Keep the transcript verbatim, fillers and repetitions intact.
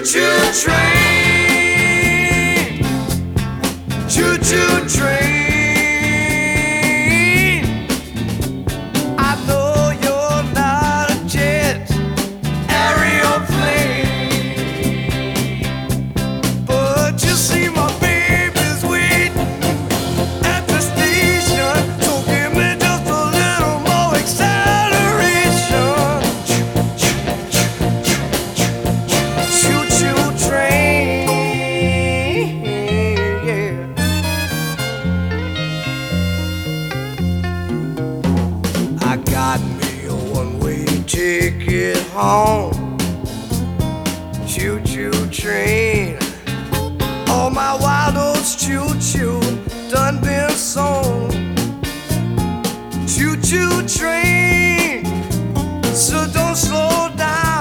choo train, choo choo train. I know you're not a jet aeroplane, but you see my baby's waiting at the station, so give me just a little more acceleration. Choo choo train, yeah. I got me a one-way ticket home. Choo choo train. All my wild oats choo choo done been sown. Choo choo train, so don't slow down.